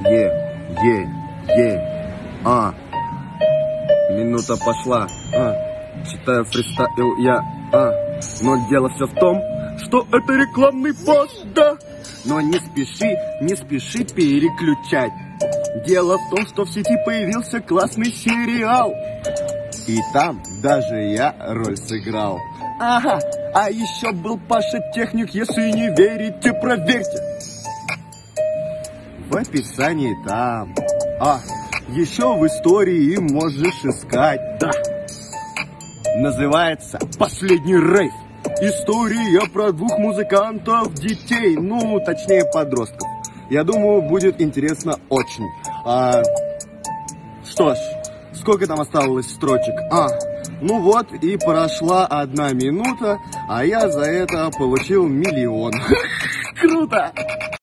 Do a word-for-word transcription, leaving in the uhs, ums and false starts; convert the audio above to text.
Е, е, е, а. Минута пошла, а. Читаю фристайл я, а. Но дело все в том, что это рекламный пост, да. Но не спеши, не спеши переключать. Дело в том, что в сети появился классный сериал. И там даже я роль сыграл. Ага, а еще был Паша Техник, если не верите, проверьте. В описании там. А, еще в истории можешь искать, да. Называется «Последний рейв». История про двух музыкантов, детей, ну, точнее, подростков. Я думаю, будет интересно очень. А, что ж, сколько там осталось строчек? А, ну вот и прошла одна минута, а я за это получил миллион. Круто!